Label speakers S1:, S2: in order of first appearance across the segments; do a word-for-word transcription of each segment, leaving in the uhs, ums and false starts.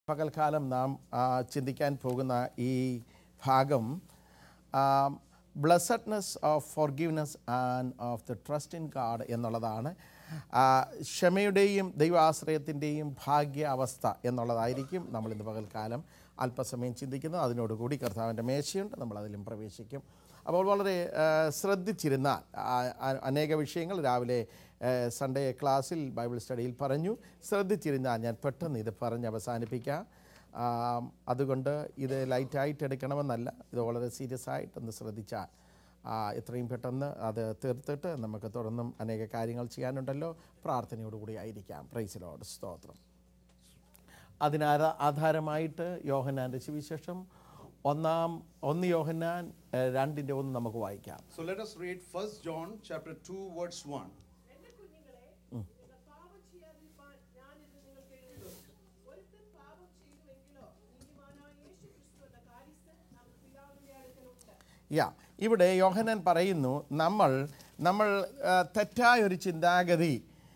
S1: പകൽക്കാലം നാം ചിന്തിക്കാൻ പോകുന്ന ഈ ഭാഗം blessedness of forgiveness and of the trust in God എന്നുള്ളതാണ്. ക്ഷമയുടെയും ദൈവാശ്രയത്തിൻ്റെയും ഭാഗ്യ അവസ്ഥ എന്നുള്ളതായിരിക്കും നമ്മൾ ഇന്ന് പകൽക്കാലം അല്പസമയം ചിന്തിക്കുന്നത്. അതിനോടുകൂടി കർത്താവിൻ്റെ മേശയുണ്ട്, നമ്മളതിലും പ്രവേശിക്കും. അപ്പോൾ വളരെ ശ്രദ്ധിച്ചിരുന്നാൽ അനേക വിഷയങ്ങൾ രാവിലെ സൺഡേ ക്ലാസ്സിൽ ബൈബിൾ സ്റ്റഡിയിൽ പറഞ്ഞു. ശ്രദ്ധിച്ചിരുന്നാൽ ഞാൻ പെട്ടെന്ന് ഇത് പറഞ്ഞ് അവസാനിപ്പിക്കാം. അതുകൊണ്ട് ഇത് ലൈറ്റായിട്ട് എടുക്കണമെന്നല്ല, ഇത് വളരെ സീരിയസ് ആയിട്ടൊന്ന് ശ്രദ്ധിച്ചാൽ എത്രയും പെട്ടെന്ന് അത് തീർത്തിട്ട് നമുക്ക് തുടർന്നും അനേക കാര്യങ്ങൾ ചെയ്യാനുണ്ടല്ലോ. പ്രാർത്ഥനയോടുകൂടി ആയിരിക്കാം. പ്രൈസ് ലോർഡ്, സ്തോത്രം. അതിനാ ആധാരമായിട്ട് യോഹന്നാൻ്റെ സുവിശേഷം ഒന്നാം ഒന്ന് യോഹന്നാൻ രണ്ടിൻ്റെ ഒന്ന് നമുക്ക് വായിക്കാം.
S2: So let us read First John chapter two verse one.
S1: യാ ഇവിടെ യോഹന്നാൻ പറയുന്നു, നമ്മൾ നമ്മൾ തെറ്റായൊരു ചിന്താഗതി,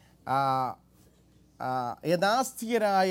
S1: യഥാസ്ഥിതരായ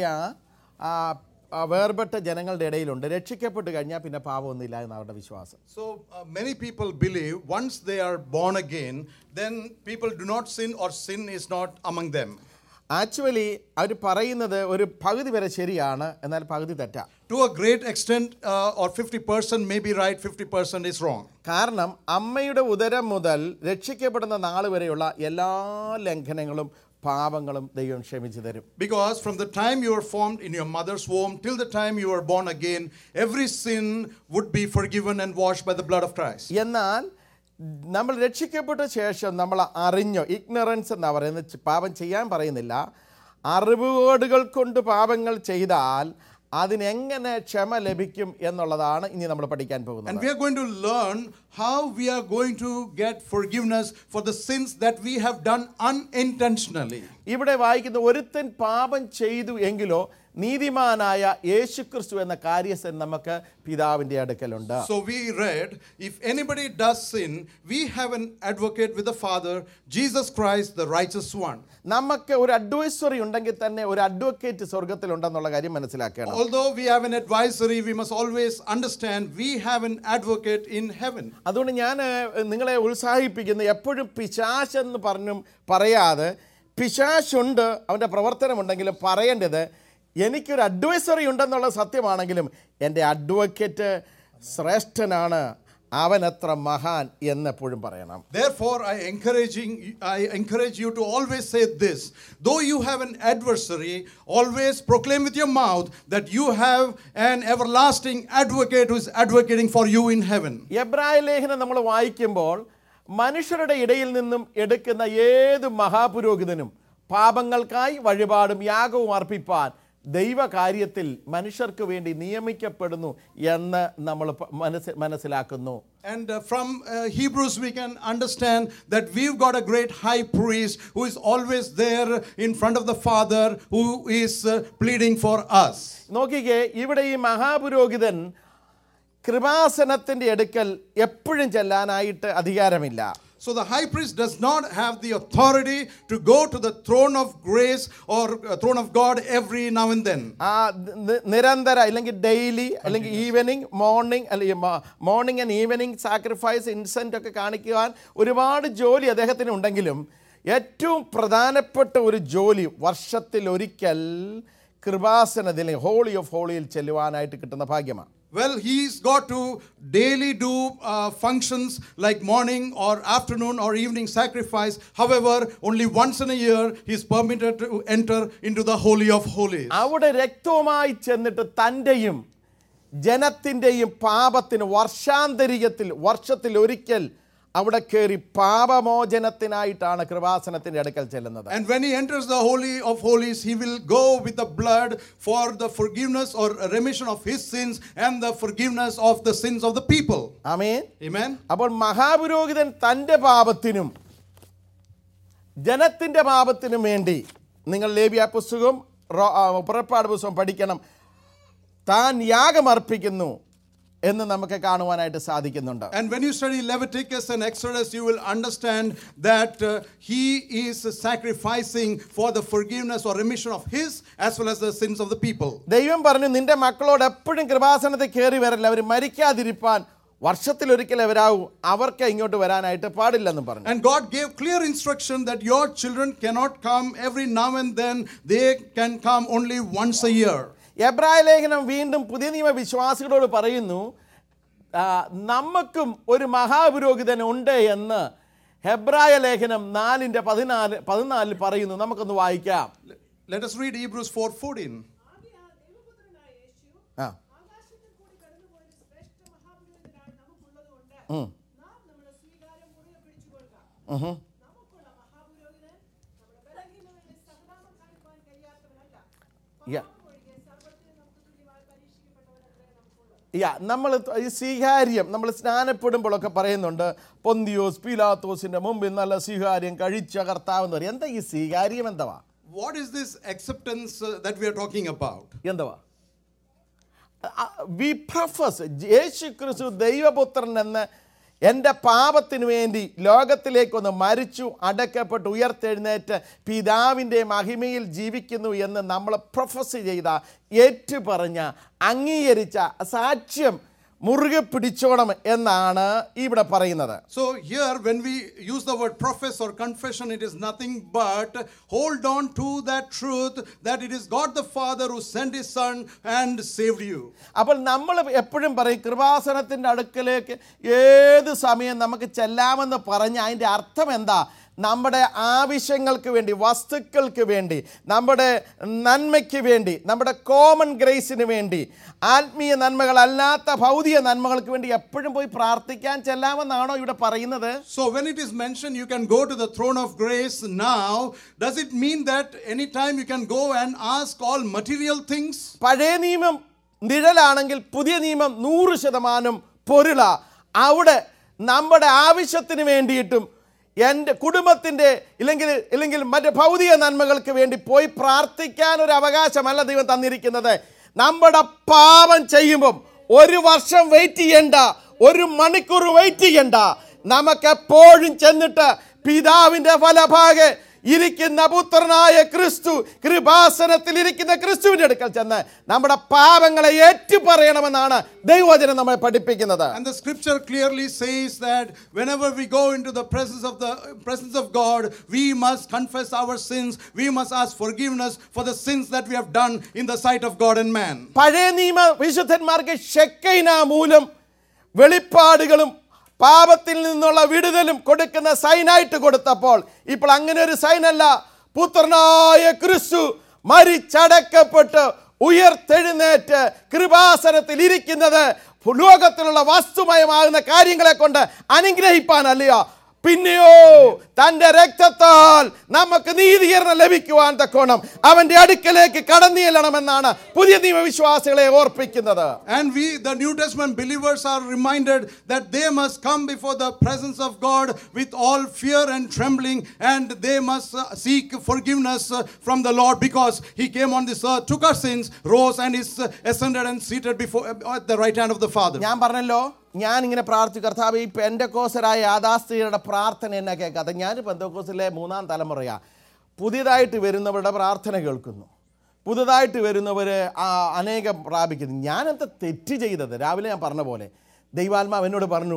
S1: വേർപെട്ട ജനങ്ങളുടെ ഇടയിലുണ്ട്. രക്ഷിക്കപ്പെട്ട് കഴിഞ്ഞാൽ പിന്നെ പാപമൊന്നുമില്ല എന്ന് അവരുടെ വിശ്വാസം.
S2: So uh, many people believe once they are born again, then people do not sin or sin is not among them.
S1: Actually അവർ പറയുന്നത് ഒരു പകുതി വരെ ശരിയാണ്, എന്നാൽ പകുതി തെറ്റാ.
S2: To a great extent uh, or fifty percent may be right, fifty percent is wrong.
S1: കാരണം അമ്മയുടെ ഉദരം മുതൽ രക്ഷിക്കപ്പെടുന്ന നാൾ വരെയുള്ള എല്ലാ ലംഘനങ്ങളും പാപങ്ങളും ദൈവം ക്ഷമിച്ചു തരും.
S2: Because from the time you were formed in your mother's womb till the time you were born again, every sin would be forgiven and washed by the blood of Christ.
S1: എന്നാൽ നമ്മൾ രക്ഷിക്കപ്പെട്ട ശേഷം നമ്മൾ അറിഞ്ഞോ, ഇഗ്നറൻസ് എന്നാ പറയുന്നത്, പാപം ചെയ്യാൻ പറയുന്നില്ല, അറിവുകേടുകൾ കൊണ്ട് പാപങ്ങൾ ചെയ്താൽ അതിനെങ്ങനെ ക്ഷമ ലഭിക്കും എന്നുള്ളതാണ് ഇനി നമ്മൾ പഠിക്കാൻ പോകുന്നത്.
S2: And we are going to learn how we are going to get forgiveness for the sins that we have done unintentionally.
S1: ഇവിടെ വായിക്കുന്ന ഒരുത്തൻ പാപം ചെയ്തു എങ്കിലോ നീതിമാനായ യേശുക്രിസ്തു എന്ന കാര്യസ്ഥൻ നമുക്ക് പിതാവിന്റെ അടുക്കലുണ്ട്.
S2: So we read, if anybody does sin, we have an advocate with the Father, Jesus Christ the righteous one.
S1: നമുക്ക് ഒരു അഡ്വൈസറി ഉണ്ടെങ്കിൽ തന്നെ ഒരു അഡ്വക്കേറ്റ് സ്വർഗ്ഗത്തിൽ ഉണ്ടെന്നുള്ള കാര്യം മനസ്സിലാക്കണം.
S2: Although we have an advisory, we must always understand we have an advocate in heaven.
S1: അതുകൊണ്ട് ഞാൻ നിങ്ങളെ ഉത്സാഹിപ്പിക്കുന്നു, എപ്പോഴും പിശാചെന്ന് പറഞ്ഞും പറയാതെ, പിശാചുണ്ട് അവൻ്റെ പ്രവർത്തനമുണ്ടെങ്കിലും പറയേണ്ടത് എനിക്കൊരു അഡ്വൈസറി ഉണ്ടെന്നുള്ള സത്യമാണെങ്കിലും എൻ്റെ അഡ്വക്കേറ്റ് ശ്രേഷ്ഠനാണ്, അവൻ എത്ര മഹാൻ എന്നെപ്പോഴും പറയണം.
S2: Therefore I encouraging I encourage you to always say this: though you have an adversary, always proclaim with your mouth that you have an everlasting advocate who is advocating for you in heaven.
S1: എബ്രായ ലേഖനം നമ്മൾ വായിക്കുമ്പോൾ മനുഷ്യരുടെ ഇടയിൽ നിന്നും എടുക്കുന്ന ഏത് മഹാപുരോഹിതനും പാപങ്ങൾക്കായി വഴിപാടും യാഗവും അർപ്പിപ്പാൻ ദൈവകാര്യത്തിൽ മനുഷ്യർക്ക് വേണ്ടി നിയമിക്കപ്പെടുന്നു എന്ന് നമ്മൾ മനസ്സിലാക്കുന്നു.
S2: And uh, from uh, Hebrews we can understand that we've got a great high priest who is always there in front of the Father, who is uh, pleading for us.
S1: നോക്കിക്കേ, ഇവിടെ ഈ മഹാപുരോഹിതൻ കൃപാസനത്തിന്റെ അടുക്കൽ എപ്പോഴും ചെല്ലാനായിട്ട് അധികാരമില്ല.
S2: So the high priest does not have the authority to go to the throne of grace or uh, throne of God every now and then.
S1: ആ നിരന്തര അല്ലെങ്കിൽ ഡെയിലി അല്ലെങ്കിൽ ഈവനിങ് മോർണിംഗ് അല്ലെങ്കിൽ morning and evening sacrifice incense ഒക്കെ കാണിക്കുവാൻ ഒരുപാട് ജോലി അദ്ദേഹത്തിന് ഉണ്ടെങ്കിലും ഏറ്റവും പ്രധാനപ്പെട്ട ഒരു ജോലി വർഷത്തിൽ ഒരിക്കൽ കൃപാസനത്തിൽ ഹോളി ഓഫ് ഹോളിയിൽ ചെല്ലുവാനായിട്ട് കിട്ടുന്ന ഭാഗ്യമാണ്.
S2: Well, he's got to daily do uh, functions like morning or afternoon or evening sacrifice. However, only once in a year he's permitted to enter into the Holy of Holies.
S1: അവിടെ രക്തവുമായി ചെന്നിട്ട് തൻ്റെയും ജനത്തിൻ്റെയും പാപത്തിന് വർഷാന്തരികത്തിൽ വർഷത്തിൽ ഒരിക്കൽ അവിടെ കയറി പാപമോചനത്തിനായിട്ടാണ് കൃപാസനത്തിന്റെ അടുക്കൽ ചെല്ലുന്നത്.
S2: And when he enters the Holy of Holies, he will go with the blood for the forgiveness or remission of his sins and the forgiveness of the sins of the people.
S1: Amen.
S2: Amen.
S1: അപ്പോൾ മഹാപുരോഹിതൻ തൻ്റെ പാപത്തിനും ജനത്തിന്റെ പാപത്തിനും വേണ്ടി, നിങ്ങൾ ലേവ്യ പുസ്തകം പുറപ്പാട് പുസ്തകം പഠിക്കണം, താൻ യാഗമർപ്പിക്കുന്നു, എന്ന് നമുക്ക് കാണുവാനായിട്ട് സാധിക്കുന്നുണ്ട്.
S2: And when you study Leviticus and Exodus, you will understand that uh, he is sacrificing for the forgiveness or remission of his as well as the sins of the people.
S1: ദൈവം പറഞ്ഞു, നിന്റെ മക്കളോട് എപ്പോഴും കൃപാസനത്തിൽ കയറി വരല്ല, അവർ മരിക്കാതിരിപ്പാൻ വർഷത്തിൽ ഒരിക്കൽ അവരാവും, അവർക്ക് ഇങ്ങോട്ട് വരാനായിട്ട് പാടില്ലെന്ന് പറഞ്ഞു.
S2: And God gave clear instruction that your children cannot come every now and then, they can come only once a year.
S1: എബ്രായ ലേഖനം വീണ്ടും പുതിയ നിയമ വിശ്വാസികളോട് പറയുന്നു, നമുക്കും ഒരു മഹാപുരോഹിതൻ ഉണ്ട് എന്ന് ഹെബ്രായ ലേഖനം നാലിന്റെ പതിനാല് പതിനാലിൽ പറയുന്നു. നമുക്കൊന്ന് വായിക്കാം.
S2: Let us read Hebrews four fourteen.
S1: ആ യാ നമ്മൾ ഈ സ്വീകാര്യം നമ്മൾ സ്നാനപ്പെടുമ്പോഴൊക്കെ പറയുന്നുണ്ട്, പൊന്തിയോസ് പീലാത്തോസിന്റെ മുമ്പിൽ നല്ല സ്വീകാര്യം കഴിച്ച കർത്താവ് എന്ന് പറയും. എന്താ ഈ സ്വീകാര്യം? എന്താ
S2: What is this acceptance uh, that we are talking about?
S1: എന്താ വി പ്രൊഫസ് യേശു ക്രിസ്തു ദൈവപുത്രൻ എന്ന് എൻ്റെ പാപത്തിനു വേണ്ടി ലോകത്തിലേക്കൊന്ന് മരിച്ചു, അടക്കപ്പെട്ട്, ഉയർത്തെഴുന്നേറ്റ് പിതാവിൻ്റെ മഹിമയിൽ ജീവിക്കുന്നു എന്ന് നമ്മൾ പ്രൊഫസ് ചെയ്ത, ഏറ്റുപറഞ്ഞ, അംഗീകരിച്ച സാക്ഷ്യം മുറുകെ പിടിച്ചോണം എന്നാണ് ഇവിടെ പറയുന്നത്.
S2: So here when we use the word profess or confession, it is nothing but hold on to that truth that it is God the Father who sent his Son and saved you.
S1: അപ്പോൾ നമ്മൾ എപ്പോഴും പറയും കൃപാസനത്തിൻ്റെ അടുക്കലേക്ക് ഏത് സമയം നമുക്ക് ചെല്ലാമെന്ന് പറഞ്ഞ അതിൻ്റെ അർത്ഥം എന്താ? നമ്മുടെ ആവശ്യങ്ങൾക്ക് വേണ്ടി, വസ്തുക്കൾക്ക് വേണ്ടി, നമ്മുടെ നന്മയ്ക്ക് വേണ്ടി, നമ്മുടെ കോമൺ ഗ്രേസിന് വേണ്ടി, ആത്മീയ നന്മകളല്ലാത്ത ഭൗതിക നന്മകൾക്ക് വേണ്ടി എപ്പോഴും പോയി പ്രാർത്ഥിക്കാൻ ചെല്ലാമെന്നാണോ ഇവിടെ പറയുന്നത്?
S2: So when it is mentioned you can go to the throne of grace now, does it mean that anytime you can go and ask all material things?
S1: പഴയ നിയമം നിഴലാണെങ്കിൽ പുതിയ നിയമം നൂറ് ശതമാനം പൊരുള. അവിടെ നമ്മുടെ ആവശ്യത്തിന് വേണ്ടിയിട്ടും എൻ്റെ കുടുംബത്തിൻ്റെ ഇല്ലെങ്കിൽ ഇല്ലെങ്കിൽ മറ്റ് ഭൗതിക നന്മകൾക്ക് വേണ്ടി പോയി പ്രാർത്ഥിക്കാൻ ഒരു അവകാശമല്ല ദൈവം തന്നിരിക്കുന്നത്. നമ്മുടെ പാപം ചെയ്യുമ്പം ഒരു വർഷം വെയിറ്റ് ചെയ്യണ്ട, ഒരു മണിക്കൂർ വെയിറ്റ് ചെയ്യണ്ട. നമുക്കെപ്പോഴും ചെന്നിട്ട് പിതാവിൻ്റെ വലഭാഗെ ഇരിക്കുന്ന പുത്രനായ ക്രിസ്തു, കൃപാസനത്തിൽ ഇരിക്കുന്ന ക്രിസ്തുവിന്റെ അടുക്കൽ ചെന്ന് നമ്മുടെ പാപങ്ങളെ ഏറ്റുപറയണമെന്നാണ് ദൈവവചനം നമ്മെ പഠിപ്പിക്കുന്നത്.
S2: And the scripture clearly says that whenever we go into the presence of the presence of God, we must confess our sins, we must ask forgiveness for the sins that we have done in the sight of God and man.
S1: പഴയ നിയമ വിശുദ്ധന്മാർക്ക് ഷെക്കൈന മൂലം വെളിപ്പാടുകളും പാപത്തിൽ നിന്നുള്ള വിടുതലും കൊടുക്കുന്ന സൈനായിട്ട് കൊടുത്തപ്പോൾ ഇപ്പോൾ അങ്ങനെ ഒരു സൈനല്ല. പുത്രനായ ക്രിസ്തു മരിച്ചടക്കപ്പെട്ട് ഉയർത്തെഴുന്നേറ്റ് കൃപാസനത്തിൽ ഇരിക്കുന്നത് ലോകത്തിലുള്ള വസ്തുമയമാകുന്ന കാര്യങ്ങളെ കൊണ്ട് അനുഗ്രഹിപ്പാനല്ലയോ, പിന്നെയോ തന്റെ രക്തത്താൽ നമുക്ക് നീതീകരണം ലഭിക്കുവാൻ തക്കോണം അവന്റെ അടുക്കലേക്ക് കടന്നു ചെല്ലണമെന്നാണ് പുതിയ നിയമവിശ്വാസികളെ ഓർപ്പിക്കുന്നത്.
S2: And we, the New Testament believers, are reminded that they must come before the presence of God with all fear and trembling, and they must uh, seek forgiveness uh, from the Lord, because he came on this earth, took our sins, rose and is uh, ascended and seated before uh, at the right hand of the Father.
S1: ഞാൻ പറഞ്ഞല്ലോ, ഞാൻ ഇങ്ങനെ പ്രാർത്ഥിക്കും, കർത്താവ് ഈ പെന്തക്കോസ്തരായ യാഥാസ്ഥിതികളുടെ പ്രാർത്ഥന എന്നെ കേൾക്കാതെ. ഞാൻ പെന്തക്കോസ്തിലെ മൂന്നാം തലമുറയാ. പുതിയതായിട്ട് വരുന്നവരുടെ പ്രാർത്ഥന കേൾക്കുന്നു, പുതുതായിട്ട് വരുന്നവർ അനേകം പ്രാപിക്കുന്നു. ഞാനെന്താ തെറ്റ് ചെയ്തത്? രാവിലെ ഞാൻ പറഞ്ഞ പോലെ ദൈവാത്മാവ് എന്നോട് പറഞ്ഞു,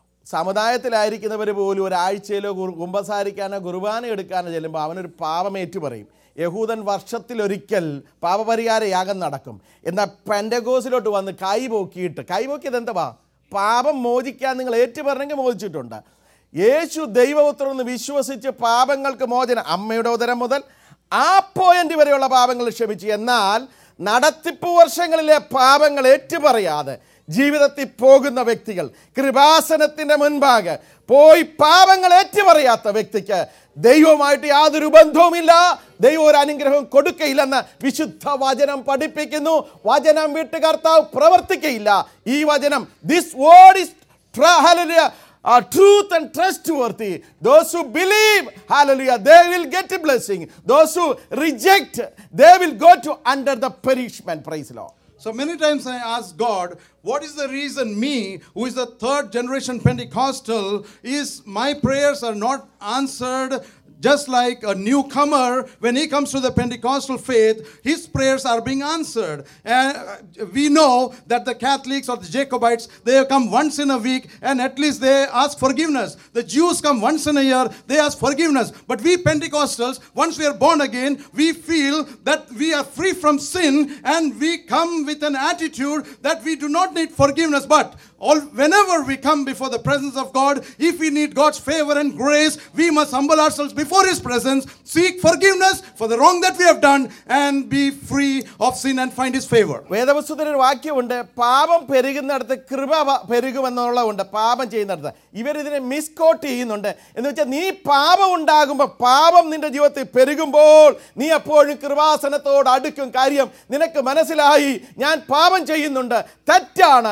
S1: സമുദായത്തിലായിരിക്കുന്നവർ പോലും ഒരാഴ്ചയിലോ കുമ്പസാരിക്കാനോ കുർബാന എടുക്കാനോ ചെല്ലുമ്പോൾ അവനൊരു പാപമേറ്റു പറയും. യഹൂദൻ വർഷത്തിലൊരിക്കൽ പാപപരിഹാര യാഗം നടക്കും. എന്നാൽ പെന്തക്കോസ്തിലോട്ട് വന്ന് കൈ പോക്കിയിട്ട്, കൈ പോക്കിയത് എന്താ? പാപം മോചിക്കാൻ നിങ്ങൾ ഏറ്റുപറഞ്ഞെങ്കിൽ മോചിച്ചിട്ടുണ്ട്. യേശു ദൈവപുത്രൻ എന്ന് വിശ്വസിച്ച് പാപങ്ങൾക്ക് മോചനം, അമ്മയുടെ ഉദരം മുതൽ ആ പോയിന്റ് വരെയുള്ള പാപങ്ങൾ ക്ഷമിച്ചു. എന്നാൽ നടത്തിപ്പ് വർഷങ്ങളിലെ പാപങ്ങൾ ഏറ്റുപറയാതെ ജീവിതത്തിൽ പോകുന്ന വ്യക്തികൾ, കൃപാസനത്തിൻ്റെ മുൻപാകെ പോയി പാപങ്ങൾ ഏറ്റുപറയാത്ത വ്യക്തിക്ക് ദൈവവുമായിട്ട് യാതൊരു ബന്ധവുമില്ല, ദൈവം ഒരു അനുഗ്രഹം കൊടുക്കയില്ലെന്ന് വിശുദ്ധ വചനം പഠിപ്പിക്കുന്നു. വചനം വിട്ട് കർത്താവ് പ്രവർത്തിക്കയില്ല. ഈ വചനം, this word is hallelujah uh, truth and trustworthy. Those who believe, hallelujah, they will get a blessing. Those who reject, they will go to under the perishment. Praise the Lord.
S2: So many times I ask God, what is the reason me, who is the third generation Pentecostal, is my prayers are not answered just like a newcomer. When he comes to the Pentecostal faith, his prayers are being answered. And we know that the Catholics or the Jacobites, they come once in a week and at least they ask forgiveness. The Jews come once in a year, they ask forgiveness. But we Pentecostals, once we are born again, we feel that we are free from sin and we come with an attitude that we do not need forgiveness. But all, whenever we come before the presence of God, if we need God's favor and grace, we must humble ourselves before His presence, seek forgiveness for the wrong that we have done, and be free of sin and find His favor.
S1: വേദപുസ്തകത്തിൽ ഒരു വാക്യമുണ്ട്, പാപം പെരുകുന്നിടത്ത് കൃപ വ- പെരുകുമെന്നുള്ളതുണ്ട്. പാപം ചെയ്യുന്നിടത്ത് ഇവരിതിനെ misquote ചെയ്യുന്നുണ്ട്. എന്ന് വെച്ചാൽ നീ പാപം ഉണ്ടാകുമ്പോൾ, പാപം നിന്റെ ജീവിതത്തിൽ പെരുകുമ്പോൾ നീ എപ്പോഴും കൃപാസനത്തോട് അടുക്കും. കാര്യം നിനക്ക് മനസ്സിലായി ഞാൻ പാപം ചെയ്യുന്നുണ്ട്, തെറ്റാണ്.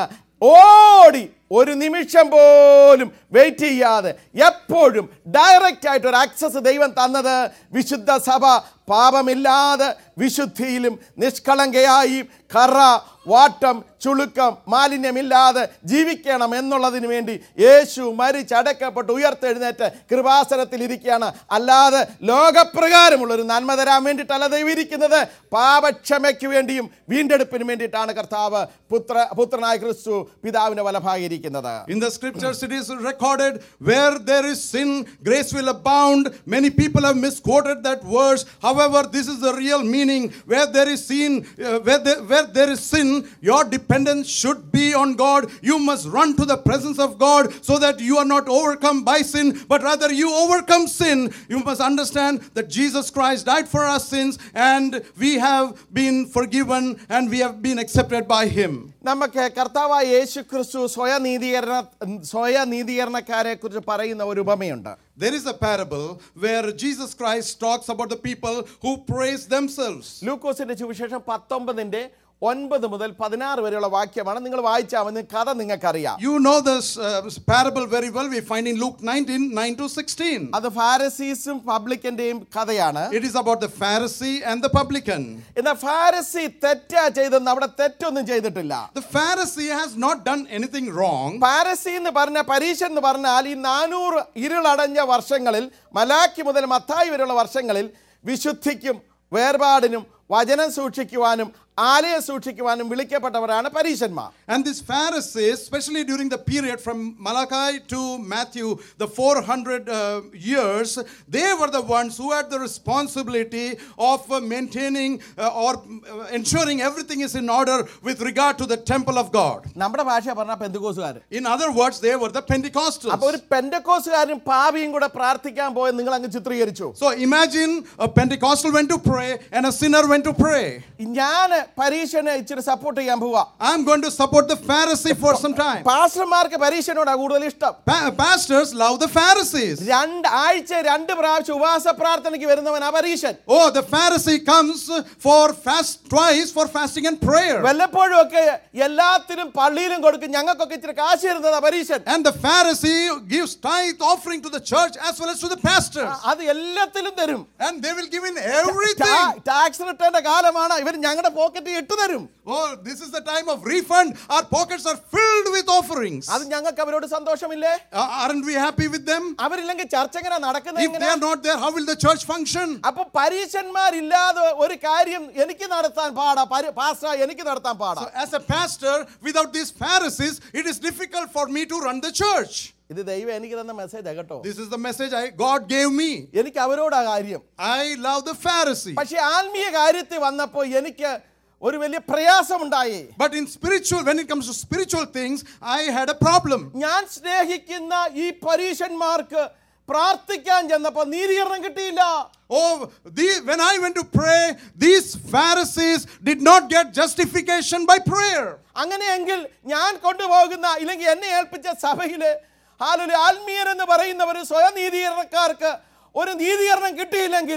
S1: ഓടി ഒരു നിമിഷം പോലും വെയിറ്റ് ചെയ്യാതെ എപ്പോഴും ഡയറക്റ്റ് ആയിട്ട് ഒരു ആക്സസ് ദൈവം തന്നത് വിശുദ്ധ സഭ പാപമില്ലാതെ വിശുദ്ധിയിലും നിഷ്കളങ്കയായി കറ വാട്ടം ചുളുക്കം മാലിന്യമില്ലാതെ ജീവിക്കണം എന്നുള്ളതിന് വേണ്ടി യേശു മരിച്ചടക്കപ്പെട്ട് ഉയർത്തെഴുന്നേറ്റ് കൃപാസനത്തിൽ ഇരിക്കുകയാണ്. അല്ലാതെ ലോകപ്രകാരമുള്ളൊരു നന്മ തരാൻ വേണ്ടിയിട്ടല്ല ദൈവം ഇരിക്കുന്നത്, പാപക്ഷമയ്ക്ക് വേണ്ടിയും വീണ്ടെടുപ്പിന് വേണ്ടിയിട്ടാണ് കർത്താവ് പുത്ര പുത്രനായ ക്രിസ്തു പിതാവിന്റെ വലഭാഗം ഇരിക്കുന്നത്.
S2: In the scriptures it is recorded, where there is sin, grace will abound. Many people have misquoted that verse. However, this is the real meaning. Where there is sin, uh, where, there, where there is sin, your dependence should be on God. You must run to the presence of God so that you are not overcome by sin, but rather you overcome sin. You must understand that Jesus Christ died for our sins and we have been forgiven and we have been accepted by Him.
S1: നമുക്ക് കർത്താവായ യേശു ക്രിസ്തു സ്വയനീതീകരണ സ്വയനീതീകരണക്കാരെ കുറിച്ച് പറയുന്ന ഒരു ഉപമയുണ്ട്.
S2: There is a parable where Jesus Christ talks about the people who praise themselves.
S1: ലൂക്കോസിന്റെ സുവിശേഷം പത്തൊമ്പതിന്റെ ഒൻപത് മുതൽ പതിനാറ് വരെയുള്ള വാക്യമാണ്. നിങ്ങൾ വായിച്ചാൽ മതി, കഥ നിങ്ങൾക്കറിയാം.
S2: You know this uh, parable very well. We find in Luke nineteen, nine to sixteen.
S1: അത് ഫാരിസീസും പബ്ലിക്കന്റെയും കഥയാണ്.
S2: It is about the Pharisee and the publican.
S1: എന്നാൽ ഫാരിസി തെറ്റാ ചെയ്തെന്ന് അവിടെ തെറ്റൊന്നും ചെയ്തിട്ടില്ല.
S2: The Pharisee has not done anything wrong.
S1: Farisi എന്ന് പറഞ്ഞ പരീശൻ എന്ന് പറഞ്ഞാൽ ഈ നാനൂറ് ഇരുളടഞ്ഞ വർഷങ്ങളിൽ മലാക്കി മുതൽ മത്തായി വരെയുള്ള വർഷങ്ങളിൽ വിശുദ്ധിക്കും വേർപാടിനും വചനം സൂക്ഷിക്കുവാനും ആലയം സൂക്ഷിക്കുവാനും വിളിക്കപ്പെട്ടവരാണ് പരീശന്മാർ.
S2: And these Pharisees, especially during the period from Malachi to Matthew, the four hundred uh, years, they were the ones who had the responsibility of uh, maintaining uh, or uh, ensuring everything is in order with regard to the temple of God.
S1: നമ്മുടെ ഭാഷ പറഞ്ഞ പെന്തക്കോസുകാർ.
S2: In other words, they were the Pentecostals.
S1: അപ്പോൾ ഒരു പെന്തക്കോസുകാരും പാപിയും കൂടെ പ്രാർത്ഥിക്കാൻ പോയത് നിങ്ങൾ അങ്ങ് ചിത്രീകരിച്ചു.
S2: So imagine a Pentecostal went to pray and a sinner went to pray.
S1: ഞാൻ പരീശനെ ഇച്ചിരി സപ്പോർട്ട് ചെയ്യാൻ പോവാ.
S2: I'm going to support the Pharisee for some time.
S1: പാസ്റ്റർമാർക്ക് പരീശനോടാ കൂടുതൽ ഇഷ്ടം.
S2: Pa- pastors love the Pharisees.
S1: രണ്ട് ആഴ്ച രണ്ട് പ്രാവശ്യം ഉപവാസ പ്രാർത്ഥനയ്ക്ക് വരുന്നവനാ പരീശൻ.
S2: Oh, the Pharisee comes for fast twice for fasting and prayer.
S1: വല്ലപ്പോഴും ഒക്കെ എല്ലാത്തിനും പള്ളിയിലും കൊടുക്കും, ഞങ്ങൾക്കൊക്കെ ഇച്ചിരി കാശ് തരുന്നതാ പരീശൻ.
S2: And the Pharisee gives tithe offering to the church as well as to the pastors.
S1: അത് എല്ലാത്തിലും തരും.
S2: And they will give in everything.
S1: Tax റിട്ടേണിന്റെ കാലമാണ്, ഇവർ ഞങ്ങളുടെ പോക്കറ്റ് ഇട്ടു തരും.
S2: Oh, this is the time of refund. Our pockets are filled with offerings.
S1: അത് ഞങ്ങൾക്ക് അവരോട് സന്തോഷമില്ലേ?
S2: Uh, aren't we happy with them?
S1: അവരില്ലെങ്കിൽ ചർച്ച എങ്ങനെ നടക്കുന്നത്?
S2: If they are not there, how will the church function?
S1: അപ്പൊ പരീശന്മാരില്ലാതെ ഒരു കാര്യം എനിക്ക് നടത്താൻ പാടാ, പാസ്റ്റർ എനിക്ക് നടത്താൻ പാടാ.
S2: So as a pastor, without these Pharisees, it is difficult for me to run the church.
S1: ഇത് ദൈവം എനിക്ക് തന്ന മെസ്സേജ് കേട്ടോ.
S2: This is the message I, God gave me.
S1: എനിക്ക് അവരോടാ കാര്യം.
S2: I love the Pharisee.
S1: പക്ഷെ ആത്മീയ കാര്യത്തിൽ വന്നപ്പോൾ എനിക്ക് ഒരു വലിയ പ്രയാസം ഉണ്ടായി.
S2: But in spiritual, when it comes to spiritual things, I had a problem.
S1: ഞാൻ സ്നേഹിക്കുന്ന ഈ പരീശന്മാർക്ക് പ്രാർത്ഥിക്കാൻ ചെന്നപ്പോൾ നീതീകരണം കിട്ടിയില്ല.
S2: Oh, the, when I went to pray, these Pharisees did not get justification by prayer.
S1: അങ്ങനെയെങ്കിൽ ഞാൻ കൊണ്ടുപോകുന്ന ഇല്ലെങ്കിൽ എന്നെ ഏൽപ്പിച്ച സഭയിലെ ആത്മീയർ എന്ന് പറയുന്നവർ സ്വയം നീതീകരണക്കാർക്ക് ഒരു നീതീകരണം കിട്ടിയില്ലെങ്കിൽ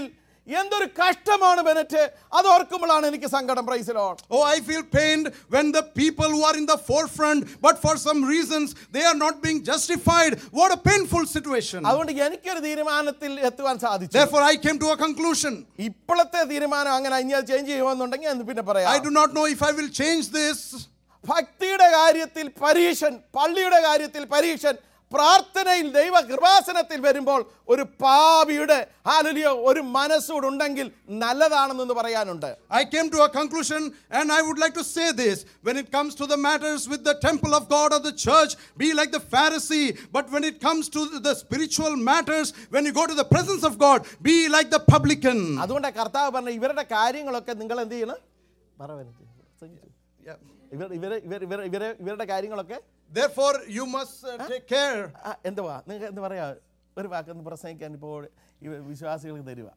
S1: എന്തൊരു കഷ്ടമാണ് ബെനറ്റ്, അത് ഓർക്കുമ്പോഴാണ് എനിക്ക് സങ്കടം. Praise the Lord.
S2: Oh, I feel pained when the people who are in the forefront, but for some reasons they are not being justified. What a painful situation.
S1: അതുകൊണ്ട് എനിക്കൊരു തീരുമാനത്തിൽ എത്തുവാൻ സാധിച്ചു.
S2: Therefore, I came to a conclusion.
S1: ഇപ്പോഴത്തെ തീരുമാനം അങ്ങനെ ഇനി അത് ചേഞ്ച് ചെയ്യുമെന്നുണ്ടെങ്കിൽ എന്ന് പിന്നെ പറയാം.
S2: I do not know if I will change this.
S1: ഭക്തിയുടെ കാര്യത്തിൽ പരീക്ഷൻ, പള്ളിയുടെ കാര്യത്തിൽ പരീക്ഷൻ, പ്രാർത്ഥനയിൽ ദൈവ കൃപാസനത്തിൽ വരുമ്പോൾ ഒരു പാപിയുടെ ഹല്ലേലൂയ ഒരു മനസ്സോടുണ്ടെങ്കിൽ നല്ലതാണെന്ന് പറയാനുണ്ട്.
S2: I came to a conclusion, and I would like to say this: when it comes to the matters with the temple of God or the church, be like the Pharisee. But when it comes to the spiritual matters, when you go to the presence of God, be like the publican.
S1: അതുകൊണ്ട് കർത്താവ് പറഞ്ഞു, ഇവരുടെ കാര്യങ്ങളൊക്കെ നിങ്ങൾ എന്ത് ചെയ്യണം? ഇവർ ഇവർ ഇവർ ഇവർ ഇവരെ ഇവരുടെ കാര്യങ്ങളൊക്കെ
S2: Therefore, you must uh, take care.
S1: എന്തുവാ നിങ്ങൾക്ക് എന്ത് പറയാ, ഒരു വാക്കൊന്ന് പ്രസംഗിക്കാൻ ഇപ്പോൾ വിശ്വാസികൾക്ക് തരുക.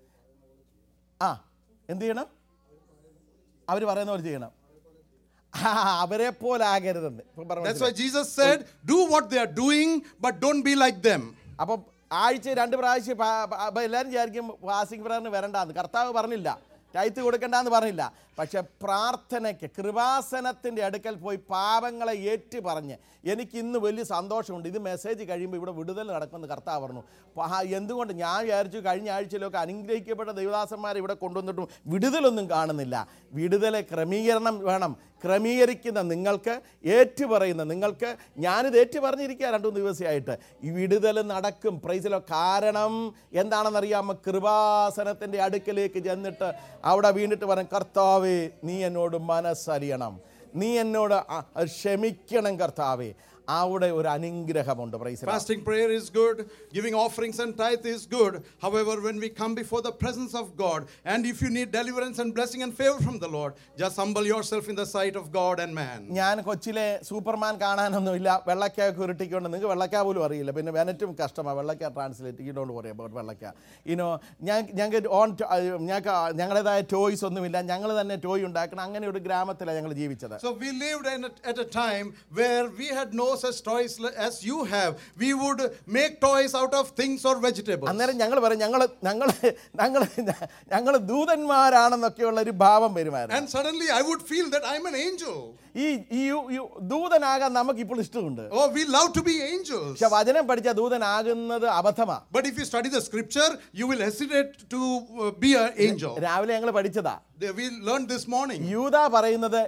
S1: ആ എന്ത് ചെയ്യണം? അവർ പറയുന്ന പോലെ ചെയ്യണം. അവരെ പോലെ ആകരുതെന്ന്.
S2: That's why Jesus said, do what they are doing, but don't be like them.
S1: അപ്പം ആഴ്ച രണ്ട് പ്രാവശ്യം എല്ലാവരും വിചാരിക്കും ഫാസ്റ്റിംഗ് പ്രയറിന് വരണ്ടാന്ന്. കർത്താവ് പറഞ്ഞില്ല, ടൈത്ത് കൊടുക്കണ്ടെന്ന് പറഞ്ഞില്ല. പക്ഷെ പ്രാർത്ഥനയ്ക്ക് കൃപാസനത്തിൻ്റെ അടുക്കൽ പോയി പാപങ്ങളെ ഏറ്റു പറഞ്ഞ് എനിക്ക് ഇന്ന് വലിയ സന്തോഷമുണ്ട്. ഇത് മെസ്സേജ് കഴിയുമ്പോൾ ഇവിടെ വിടുതൽ നടക്കുമെന്ന് കർത്താവ് പറഞ്ഞു. എന്തുകൊണ്ട് ഞാൻ വിചാരിച്ചു കഴിഞ്ഞ ആഴ്ചയിലൊക്കെ അനുഗ്രഹിക്കപ്പെട്ട ദൈവദാസന്മാരെ ഇവിടെ കൊണ്ടുവന്നിട്ടും വിടുതലൊന്നും കാണുന്നില്ല. വിടുതലെ ക്രമീകരണം വേണം. ക്രമീകരിക്കുന്ന നിങ്ങൾക്ക്, ഏറ്റുപറയുന്ന നിങ്ങൾക്ക്, ഞാനിത് ഏറ്റു പറഞ്ഞിരിക്കുക രണ്ടു മൂന്ന് ദിവസമായിട്ട്, ഈ വിടുതൽ നടക്കും. പ്രൈസിലോ. കാരണം എന്താണെന്നറിയാമോ? കൃപാസനത്തിൻ്റെ അടുക്കലേക്ക് ചെന്നിട്ട് അവിടെ വീണിട്ട് പറയും, കർത്താവേ നീ എന്നോട് മനസ്സറിയണം, നീ എന്നോട് ക്ഷമിക്കണം കർത്താവേ. അവിടെ ഒരു അനുഗ്രഹമുണ്ട്.
S2: Fasting prayer is good, giving offerings and tithe is good. However, when we come before the presence of God, and if you need deliverance and blessing and favor from the Lord, just humble yourself in the sight of God and man.
S1: ഞാൻ കൊച്ചിലെ Superman കാണാനൊന്നുമില്ല, വെള്ളക്കായൊക്കെ ഉരുട്ടിക്കൊണ്ട്. നിങ്ങൾക്ക് വെള്ളക്കാ പോലും അറിയില്ല, പിന്നെ വെനറ്റും കഷ്ടമാണ്. വെള്ളക്കാ translate you don't worry about വെള്ളക്കാ. യുനോ ഞാൻ ഞങ്ങൾക്ക് ഓൺ ഞങ്ങൾക്ക് ഞങ്ങളുടേതായ ടോയ്സ് ഒന്നുമില്ല, ഞങ്ങൾ തന്നെ ടോയ് ഉണ്ടാക്കണം. അങ്ങനെ ഒരു ഗ്രാമത്തിലാണ് ഞങ്ങൾ ജീവിച്ചത്.
S2: So we lived in a, at a time where we had no such toys as you have. We would make toys out of things or vegetables.
S1: അന്നേരം ഞങ്ങൾ പറയും, ഞങ്ങൾ ഞങ്ങൾ ഞങ്ങൾ ഞങ്ങൾ ദൂതന്മാരാണെന്നൊക്കെയുള്ള ഒരു ഭാവം വരുമായിരുന്നു.
S2: And suddenly I would feel that I'm an angel.
S1: ഈ ദൂതനാകാൻ നമുക്ക് ഇപ്പോൾ ഇഷ്ടമുണ്ട്.
S2: Oh, we love to be angels.
S1: പക്ഷെ വചനം പഠിച്ച ദൂതനാകുന്നത് അബദ്ധമാണ്.
S2: But if you study the scripture, you will hesitate to uh, be an angel.
S1: രാവിലെ ഞങ്ങൾ പഠിച്ചതാ,
S2: we learned this morning.
S1: യൂദാ പറയുന്നത്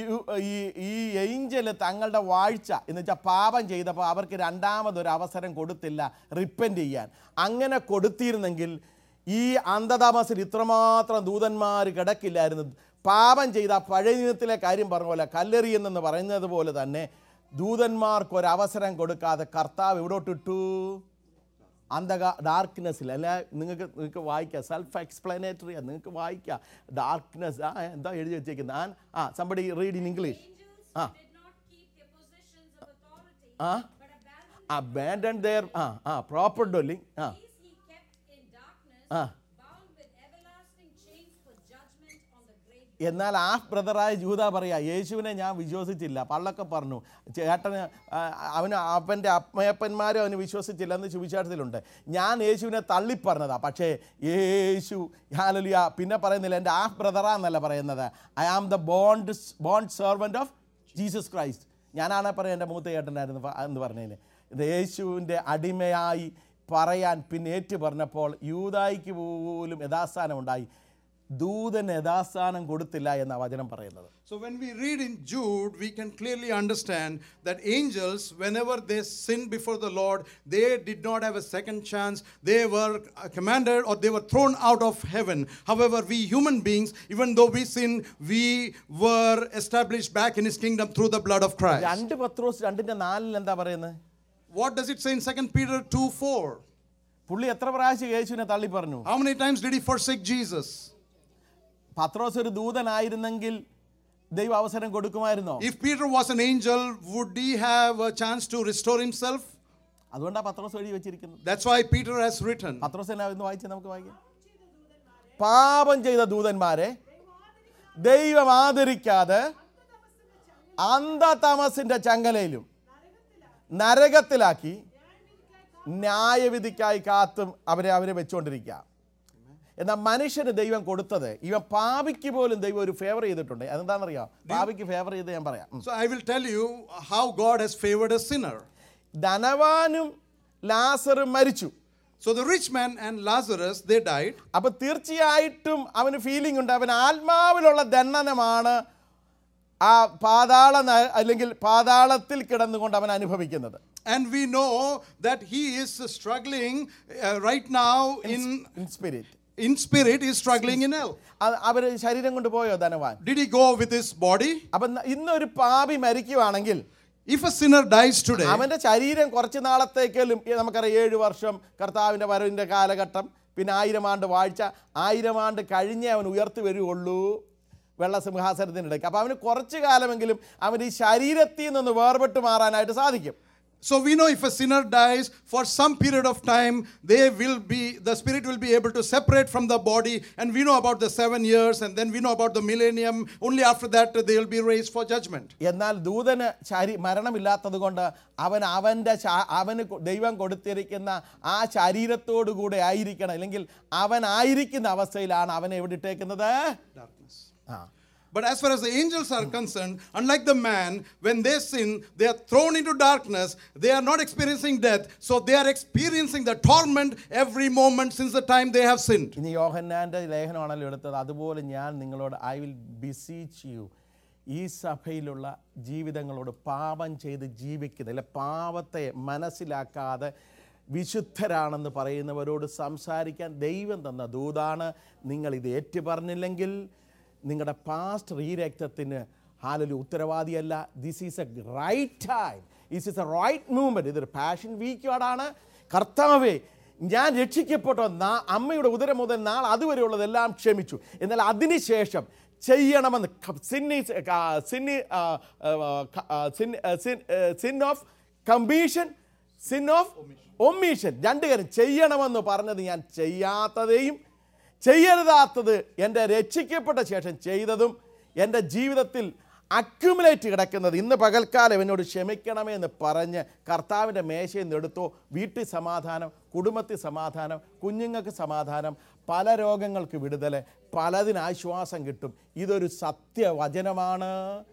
S1: ഈ ഏഞ്ചൽ തങ്ങളുടെ വാഴ്ച എന്ന് വെച്ചാൽ പാപം ചെയ്തപ്പോൾ അവർക്ക് രണ്ടാമതൊരു അവസരം കൊടുത്തില്ല റിപ്പന്റ് ചെയ്യാൻ. അങ്ങനെ കൊടുത്തിരുന്നെങ്കിൽ ഈ അന്ധതാമസിൽ ഇത്രമാത്രം ദൂതന്മാർ കിടക്കില്ലായിരുന്നു. പാപം ചെയ്ത പഴയ നിയമത്തിലെ കാര്യം പറഞ്ഞ പോലെ കല്ലെറിയെന്ന് പറയുന്നത് പോലെ തന്നെ ദൂതന്മാർക്ക് ഒരവസരം കൊടുക്കാതെ കർത്താവ് എവിടോട്ടിട്ടു? അന്ധക ഡാർക്ക്നെസ്സിൽ. അല്ല, നിങ്ങൾക്ക് നിങ്ങൾക്ക് വായിക്കാം, സെൽഫ് എക്സ്പ്ലനേറ്ററി നിങ്ങൾക്ക് വായിക്കാം. ഡാർക്ക്നെസ് ആ എന്താ എഴുതി വെച്ചേക്കുന്നത്? ആ സംബഡി റീഡ് ഇൻ ഇംഗ്ലീഷ്. ആ ആ abandoned their ah ah proper dwelling ah ah എന്നാൽ ആ ബ്രദറായ ജൂദാ പറയാ, യേശുവിനെ ഞാൻ വിശ്വസിച്ചില്ല. പള്ളൊക്കെ പറഞ്ഞു, ചേട്ടന് അവന് അവൻ്റെ അമ്മയപ്പന്മാരും അവന് വിശ്വസിച്ചില്ലെന്ന് സുവിശേഷത്തിലുണ്ട്. ഞാൻ യേശുവിനെ തള്ളിപ്പറഞ്ഞതാ. പക്ഷേ യേശു ഹല്ലേലൂയ പിന്നെ പറയുന്നില്ല, എൻ്റെ ആ ബ്രദറാന്നല്ല പറയുന്നത്, I am the bond bond servant of Jesus Christ. ഞാനാണ് പറയാം എൻ്റെ മൂത്ത ചേട്ടനായിരുന്നു എന്ന് പറഞ്ഞതിന്. ഇത് യേശുവിൻ്റെ അടിമയായി പറയാൻ പിന്നെ ഏറ്റു പറഞ്ഞപ്പോൾ യൂദായിക്ക് പോലും യഥാസ്ഥാനം ഉണ്ടായി. ദൂതൻ യഥാസ്ഥാനം കൊടുത്തില്ല എന്ന വചനം പറയുന്നത്.
S2: So when we read in Jude, we can clearly understand that angels, whenever they sinned before the Lord, they did not have a second chance. They were commanded or they were thrown out of heaven. However, we human beings, even though we sin, we were established back in his kingdom through the blood of Christ.
S1: രണ്ട് പത്രോസ് രണ്ടിന്റെ നാലിൽ എന്താ പറയുന്നത്?
S2: What does it say in Second Peter two four?
S1: പുള്ളി എത്ര പ്രാവശ്യം യേശുവിനെ തള്ളി പറഞ്ഞു?
S2: How many times did he forsake Jesus?
S1: പത്രോസ് ഒരു ദൂതനായിരുന്നെങ്കിൽ ദൈവ അവസരം കൊടുക്കുമായിരുന്നോ?
S2: If Peter was an angel, would he have a chance to restore himself?
S1: അതുകൊണ്ടാണ് പത്രോസ് എഴുതി വെച്ചിരിക്കുന്നത്.
S2: That's why Peter has written.
S1: പത്രോസ് എന്നാ ഇന്ന് വായിച്ചേ, നമുക്ക് വായിക്കാം. പാപം ചെയ്ത ദൂതന്മാരെ ദൈവം ആദരിക്കാതെ അന്ധതമസിന്റെ ചങ്ങലയിലും നരകത്തിലാക്കി ന്യായവിധിക്കായി കാത്തും അവരെ അവരെ വെച്ചുകൊണ്ടിരിക്കുക. എന്നാൽ മനുഷ്യന് ദൈവം കൊടുത്തത് ഇവൻ പാപിക്ക് പോലും ദൈവം ഒരു ഫേവർ ചെയ്തിട്ടുണ്ട്. അതെന്താണെന്നറിയാം? പാപിക്ക് ഫേവർ ചെയ്ത് ഞാൻ പറയാം.
S2: So I will tell you how God has favored a sinner.
S1: ധനവാനും ലാസറും മരിച്ചു.
S2: So the rich man and Lazarus, they died.
S1: അപ്പോൾ തീർച്ചയായിട്ടും അവന് ഫീലിംഗ് ഉണ്ട്, അവൻ ആത്മാവിലുള്ള ദണ്ഡനമാണ് ആ പാതാള അല്ലെങ്കിൽ പാതാളത്തിൽ കിടന്നുകൊണ്ട് അവൻ അനുഭവിക്കുന്നത്.
S2: And we know that he is struggling uh, right now in
S1: in spirit.
S2: In spirit, he is struggling in hell.
S1: അവർ ശരീരം കൊണ്ട് പോയോ ധനവാൻ?
S2: Did he go with his body?
S1: അപ്പം ഇന്നൊരു പാപി മരിക്കുവാണെങ്കിൽ,
S2: if a sinner dies today,
S1: അവന്റെ ശരീരം കുറച്ച് നാളത്തേക്കെങ്കിലും, നമുക്കറിയാം ഏഴ് വർഷം കർത്താവിൻ്റെ വരവിൻ്റെ കാലഘട്ടം, പിന്നെ ആയിരം ആണ്ട് വാഴ്ച, ആയിരം ആണ്ട് കഴിഞ്ഞേ അവൻ ഉയർത്തി വരികയുള്ളൂ വെള്ള സിംഹാസനത്തിനിടയ്ക്ക്. അപ്പോൾ അവന് കുറച്ച് കാലമെങ്കിലും അവൻ ഈ ശരീരത്തിൽ നിന്ന് വേർപെട്ട് മാറാനായിട്ട് സാധിക്കും.
S2: So we know if a sinner dies, for some period of time, they will be, the spirit will be able to separate from the body, and we know about the seven years, and then we know about the millennium. Only after that they will be raised for judgment.
S1: എന്നാൽ ദൂതന് ശരീ മരണമില്ലാത്തത് കൊണ്ട് അവൻ അവൻ്റെ അവന് ദൈവം കൊടുത്തിരിക്കുന്ന ആ ശരീരത്തോടു കൂടെ ആയിരിക്കണം, അല്ലെങ്കിൽ അവൻ ആയിരിക്കുന്ന അവസ്ഥയിലാണ് അവനെ എവിടെ ഇട്ടേക്കുന്നത്?
S2: Darkness.
S1: ആ
S2: But as far as the angels are concerned, unlike the man, when they sin, they are thrown into darkness. They are not experiencing death. So they are experiencing the torment every moment since the time they have sinned.
S1: ഇനി യോഹന്നാൻ്റെ ലേഖനമാണല്ലോ എടുത്തത്. അതുപോലെ ഞാൻ നിങ്ങളോട് I will beseech U, ഈ സഭയിലുള്ള ജീവിതങ്ങളോട് പാപം ചെയ്ത് ജീവിക്കുന്ന, അല്ലെ പാപത്തെ മനസ്സിലാക്കാതെ വിശുദ്ധരാണെന്ന് പറയുന്നവരോട് സംസാരിക്കാൻ ദൈവം തന്ന ദൂതാണ്. നിങ്ങളിത് ഏറ്റു പറഞ്ഞില്ലെങ്കിൽ നിങ്ങളുടെ പാസ്റ്റർ ഈ രക്തത്തിന് ഹാലലു ഉത്തരവാദിയല്ല. This is a right time, this is a right movement. ഇതൊരു പാഷൻ വീക്കാണ്. കർത്താവേ, ഞാൻ രക്ഷിക്കപ്പെട്ടോ, നാ അമ്മയുടെ ഉദരം മുതൽ നാൾ അതുവരെയുള്ളതെല്ലാം ക്ഷമിച്ചു, എന്നാൽ അതിനുശേഷം ചെയ്യണമെന്ന് സിന്നി സിന്നി sin of commission, sin of omission, രണ്ട് കാര്യം ചെയ്യണമെന്ന് പറഞ്ഞത് ഞാൻ ചെയ്യാത്തതെയും ചെയ്യരുതാത്തത് എൻ്റെ രക്ഷിക്കപ്പെട്ട ശേഷം ചെയ്തതും എൻ്റെ ജീവിതത്തിൽ അക്യുമുലേറ്റ് കിടക്കുന്നത് ഇന്ന് പകൽക്കാലം എന്നോട് ക്ഷമിക്കണമേ എന്ന് പറഞ്ഞ് കർത്താവിൻ്റെ മേശയിൽ നിന്ന് എടുത്തോ. വീട്ടിൽ സമാധാനം, കുടുംബത്തിൽ സമാധാനം, കുഞ്ഞുങ്ങൾക്ക് സമാധാനം, പല രോഗങ്ങൾക്ക് വിടുതൽ, പലതിന് ആശ്വാസം കിട്ടും. ഇതൊരു സത്യവചനമാണ്.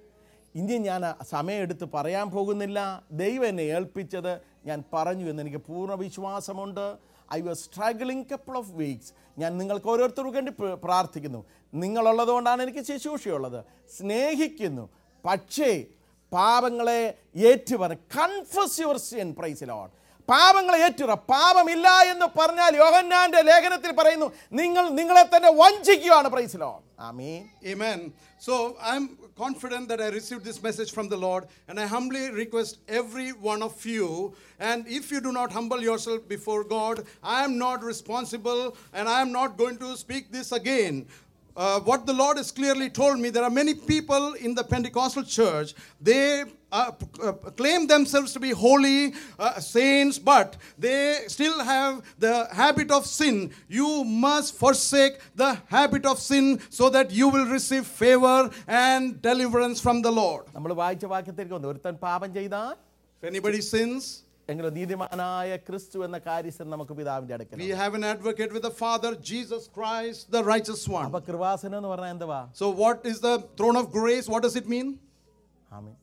S1: ഇനി ഞാൻ സമയമെടുത്ത് പറയാൻ പോകുന്നില്ല. ദൈവം എന്നെ ഏൽപ്പിച്ചത് ഞാൻ പറഞ്ഞു എന്ന് എനിക്ക് പൂർണ്ണ വിശ്വാസമുണ്ട്. I was struggling couple of weeks. ഞാൻ നിങ്ങൾക്ക് ഓരോരുത്തർക്കും വേണ്ടി പ്രാർത്ഥിക്കുന്നു. നിങ്ങളുള്ളതുകൊണ്ടാണ് എനിക്ക് ശുശ്രൂഷയുള്ളത്. സ്നേഹിക്കുന്നു, പക്ഷേ പാപങ്ങളെ ഏറ്റുപറ, confess your sin, praise the Lord. പാപങ്ങളെ ഏറ്റുപറ. പാപമില്ല എന്ന് പറഞ്ഞാൽ യോഹന്നാന്റെ ലേഖനത്തിൽ പറയുന്നു, നിങ്ങൾ നിങ്ങളെ തന്നെ വഞ്ചിക്കുകയാണ്. Praise the Lord. ആമേൻ.
S2: Amen. So I'm confident that I received this message from the Lord, and I humbly request every one of you, and if you do not humble yourself before God, I am not responsible, and I am not going to speak this again. Uh, what the Lord has clearly told me, there are many people in the Pentecostal church, they uh, uh, claim themselves to be holy uh, saints, but they still have the habit of sin. You must forsake the habit of sin so that you will receive favor and deliverance from the Lord.
S1: നമ്മൾ വായിച്ച വാക്യത്തിലേക്ക് വന്നു, ഒരുത്തൻ പാപം ചെയ്താൽ,
S2: If anybody sins,
S1: എങ്കിലും നീതിമാനായ ക്രിസ്തു എന്ന കാര്യസ്ഥൻ നമുക്ക് പിതാവിന്റെ അടുക്കൽ.
S2: we have an advocate with the Father, Jesus Christ, the righteous one.
S1: അപ്പൊ കൃപാസനം എന്ന് പറഞ്ഞാൽ എന്തുവാ?
S2: So what is the throne of grace? What does it mean?
S1: ആമേൻ.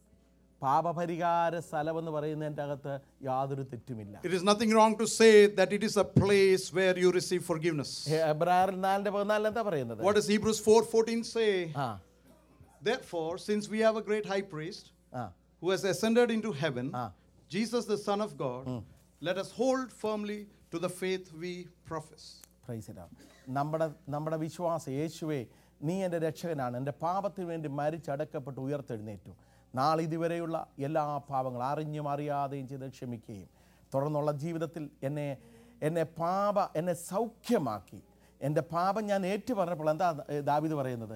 S1: പാപപരിഹാര സ്ഥലം എന്ന് പറയുന്നതിൻ്റെ അകത്ത് യാതൊരു തെറ്റുമില്ല.
S2: It is nothing wrong to say that it is a place where you receive forgiveness.
S1: എബ്രായർ നാലിന്റെ പതിനാലിൽ എന്താ പറയുന്നത്?
S2: What does Hebrews four fourteen say?
S1: ആ
S2: Therefore, since we have a great high priest
S1: ആ
S2: who has ascended into heaven,
S1: ആ
S2: Jesus the Son of God, let us hold firmly to the faith we profess.
S1: Praise the Lord. നമ്മുടെ നമ്മുടെ വിശ്വാസം, യേശുവേ നീ എൻ്റെ രക്ഷകനാണ്, എൻ്റെ പാപത്തിന് വേണ്ടി മരിച്ചടക്കപ്പെട്ട് ഉയർത്തെഴുന്നേറ്റു, നാളെ ഇതുവരെയുള്ള എല്ലാ പാപങ്ങളും അറിഞ്ഞും അറിയാതെയും ചെയ്ത് ക്ഷമിക്കുകയും തുടർന്നുള്ള ജീവിതത്തിൽ എന്നെ എന്നെ പാപ എന്നെ സൗഖ്യമാക്കി, എൻ്റെ പാപം ഞാൻ ഏറ്റു പറഞ്ഞപ്പോൾ എന്താ ദാവീദ് പറയുന്നത്?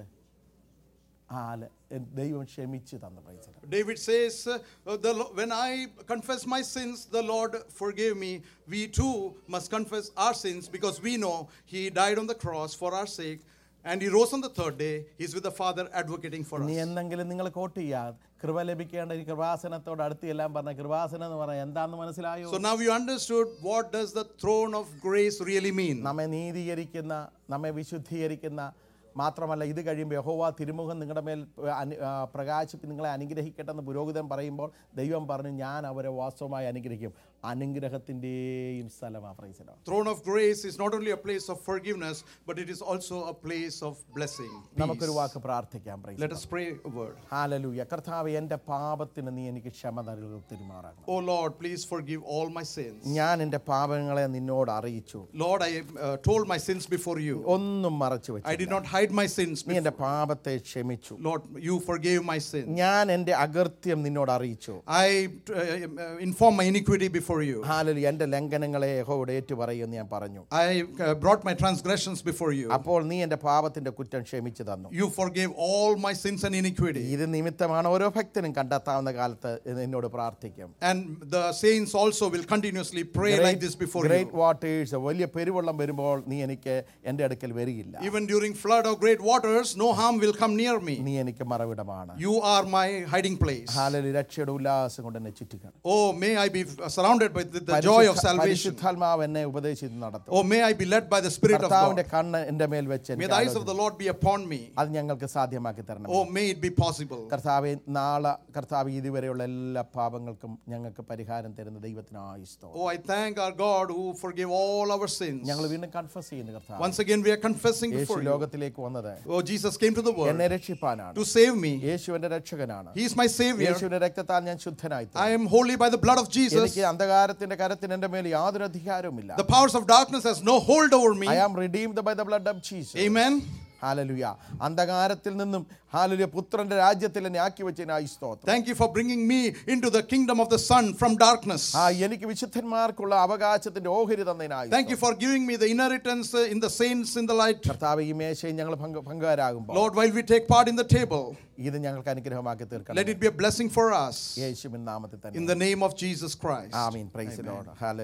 S1: ദൈവം ക്ഷമിച്ചു തന്നു. Praise the Lord.
S2: David says, uh, the, when I confess my sins, the Lord forgave me. We too must confess our sins because we know He died on the cross for our sake. And he rose on the third day. He's with the Father advocating for
S1: ഇനി
S2: us.
S1: എന്തെങ്കിലും നിങ്ങൾ coat ചെയ്യാതെ കൃപ ലഭിക്കേണ്ട ഈ കൃപാസനത്തോട് അടുത്ത് എല്ലാം പറഞ്ഞ കൃപാസനം എന്ന് പറഞ്ഞാൽ എന്താണെന്ന് മനസ്സിലായോ?
S2: So now you understood what does the throne of grace really mean.
S1: നമ്മെ നീതീകരിക്കുന്ന, നമ്മെ വിശുദ്ധീകരിക്കുന്ന, മാത്രമല്ല ഇത് കഴിയുമ്പോൾ യഹോവ തിരുമുഖം നിങ്ങളുടെ മേൽ പ്രകാശിപ്പി നിങ്ങളെ അനുഗ്രഹിക്കട്ടെ എന്ന് പുരോഹിതൻ പറയുമ്പോൾ ദൈവം പറഞ്ഞു ഞാൻ അവരെ വാസ്തവമായി അനുഗ്രഹിക്കും. അനുഗ്രഹത്തിൻ്റെയും സ്ഥലമാണ്. Praise the Lord.
S2: Throne of grace is not only a place of forgiveness, but it is also a place of blessing.
S1: നമുക്കൊരു വാക്ക് പ്രാർത്ഥിക്കാം. Praise
S2: Let us pray a word.
S1: ഹല്ലേലൂയ. കർത്താവേ, എൻ്റെ പാപത്തിന് നീ എനിക്ക് ക്ഷമ തരുമാറാകണം.
S2: Oh Lord, please forgive all my sins.
S1: ഞാൻ എൻ്റെ പാപങ്ങളെ നിന്നോട് അറിയിച്ചു.
S2: Lord, I uh, told my sins before you.
S1: ഒന്നും മറച്ചു വെച്ചു.
S2: I did not hide my sins
S1: നീ എൻ്റെ
S2: before.
S1: പാപത്തെ ക്ഷമിച്ചു.
S2: Lord, you forgave my sins.
S1: ഞാൻ എൻ്റെ അകൃത്യം നിന്നോട് അറിയിച്ചു.
S2: I uh, informed my iniquity before you.
S1: ഹല്ലേലൂയ. എൻ്റെ ലംഘനങ്ങളെ യഹോവയോട് ഏറ്റുപറയുമെന്ന് ഞാൻ പറഞ്ഞു.
S2: I uh, brought my transgressions before you.
S1: അപ്പോൾ നീ എൻ്റെ പാപത്തിന്റെ കുറ്റം ക്ഷമിച്ചു തന്നു.
S2: You forgave all my sins and iniquity.
S1: ഇത് നിമിത്തമാണ് ഓരോ ഭക്തനും കണ്ടെത്താവുന്ന കാലത്ത് എന്നോട് പ്രാർത്ഥിക്കും.
S2: And the saints also will continuously pray like this before
S1: Great
S2: you.
S1: waters, വലിയ പെരുവെള്ളം വരുമ്പോൾ നീ എനിക്ക് എൻ്റെ അടുക്കൽ വരികയില്ല.
S2: Even during flood or great waters, no harm will come near me.
S1: നീ എനിക്ക് മറവിടമാണ്.
S2: You are my hiding place.
S1: ഹല്ലേലൂയ. രക്ഷയുടെ ഉല്ലാസം കൊണ്ട് എന്നെ ചുറ്റിക്കണം.
S2: Oh, may I be surrounded by the, the joy of salvation.
S1: പരിശുദ്ധാത്മാവ് എന്നെ ഉപദേശിച്ച് നടത്തും.
S2: Oh, may I be led by the Spirit of God.
S1: കർത്താവിന്റെ കണ്ണ് എൻ്റെ മേൽ വെച്ച്
S2: May the eyes of the Lord be upon me.
S1: അത് ഞങ്ങൾക്ക് സാധ്യമാക്കി തരണം.
S2: Oh, may it be possible.
S1: കർത്താവേ, നാളെ കർത്താവ് ഇതുവരെയുള്ള എല്ലാ പാപങ്ങൾക്കും ഞങ്ങൾക്ക് പരിഹാരം തരുന്ന ദൈവത്തിനായി സ്തോത്രം.
S2: Oh, I thank our God who forgave all our sins.
S1: ഞങ്ങൾ വീണ്ടും കൺഫസ് ചെയ്യുന്നു കർത്താവേ.
S2: Once again we are confessing
S1: Yeshu
S2: before you.
S1: ലോകത്തിലേക്ക് വന്നത്
S2: Oh, Jesus came to the world
S1: എന്നെ രക്ഷിപ്പാനാണ്.
S2: to save me.
S1: യേശു എൻ്റെ രക്ഷകനാണ്.
S2: He is my Savior.
S1: യേശുവിന്റെ രക്തത്താൽ ഞാൻ ശുദ്ധനായി തീർന്നു.
S2: I am holy by the blood of Jesus.
S1: എനിക്ക് അന്ധകാരത്തിന്റെ കരത്തിന് എൻ്റെ മേൽ യാതൊരു അധികാരവുമില്ല.
S2: The powers of darkness has no hold over me.
S1: I am redeemed by the blood of Jesus.
S2: Amen.
S1: ഹല്ലേലൂയ. അന്ധകാരത്തിൽ നിന്നും ഹല്ലേലൂയ പുത്രന്റെ രാജ്യത്തിൽ എന്നെ ആക്കി വെച്ചതിനായി സ്തോത്രം.
S2: Thank you for bringing me into the kingdom of the Son from darkness.
S1: ആ എനിക്ക് വിശുദ്ധന്മാർക്കുള്ള അവകാശത്തിന്റെ ഓഹരി തന്നതിനായി.
S2: Thank you for giving me the inheritance in the saints in the light.
S1: കർത്താവേ, ഈ മേശയിൽ ഞങ്ങൾ പങ്കുകാരാകുമ്പോൾ
S2: Lord, while we take part in the table,
S1: ഇത് ഞങ്ങൾക്ക് അനുഗ്രഹമാക്കി തീർക്കണം.
S2: let it be a blessing for us.
S1: യേശുവിൻ നാമത്തിൽ തന്നെ.
S2: In the name of Jesus Christ.
S1: ആമേൻ. Praise the Lord. ഹല്ലേലൂയ.